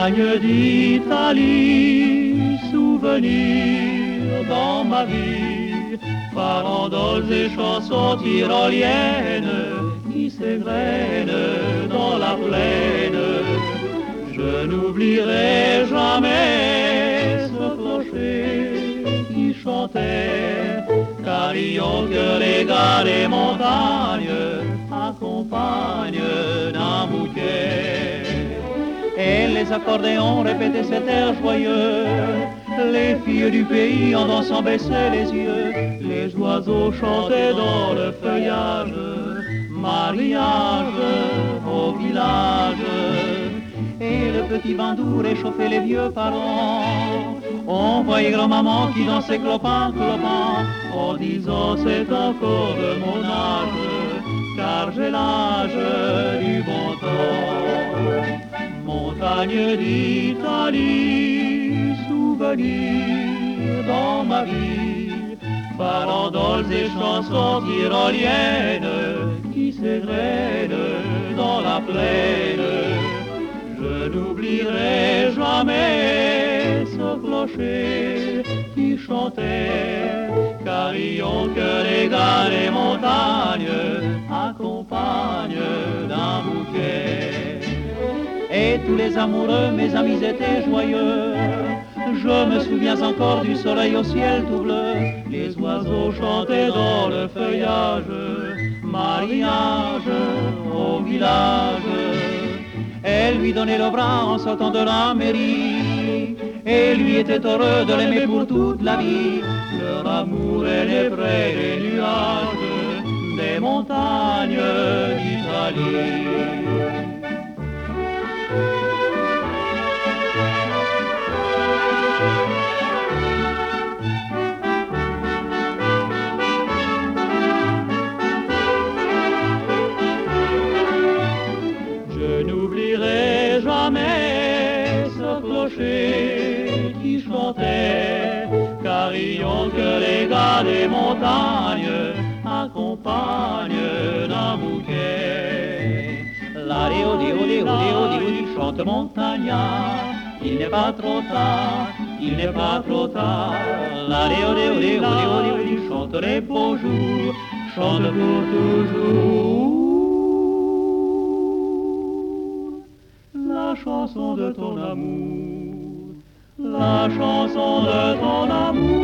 montagne d'Italie, souvenir dans ma vie, farandoles et chansons tyroliennes qui s'égrènent dans la plaine. Je n'oublierai jamais ce clocher qui chantait carillon que les gars des montagnes accompagnent d'un bouquet. Et les accordéons répétaient cet air joyeux. Les filles du pays en dansant baissaient les yeux. Les oiseaux chantaient dans le feuillage. Mariage au village. Et le petit bandou réchauffait les vieux parents. On voyait grand-maman qui dansait clopin, clopin, en disant c'est encore de mon âge, car j'ai l'âge du bon temps. Montagne d'Italie, souvenir dans ma vie, farandoles et chansons tyroliennes qui s'égrènent dans la plaine. Je n'oublierai jamais ce clocher qui chantait carillon que les gars des montagnes accompagnent d'un bouquet. Et tous les amoureux, mes amis, étaient joyeux. Je me souviens encore du soleil au ciel tout bleu. Les oiseaux chantaient dans le feuillage. Mariage au village. Elle lui donnait le bras en sortant de la mairie. Et lui était heureux de l'aimer pour toute la vie. Leur amour est né près des nuages, des montagnes d'Italie. Je n'oublierai jamais ce clocher qui chantait carillon que les gars des montagnes accompagnent d'un bouquet. La-di-o-di-o-di-o-di-o-di, chante montagnard, il n'est pas trop tard, il n'est pas trop tard. La-di-o-di-o-di-o-di-o-di, chante les beaux jours, chante pour toujours. La chanson de ton amour, la chanson de ton amour.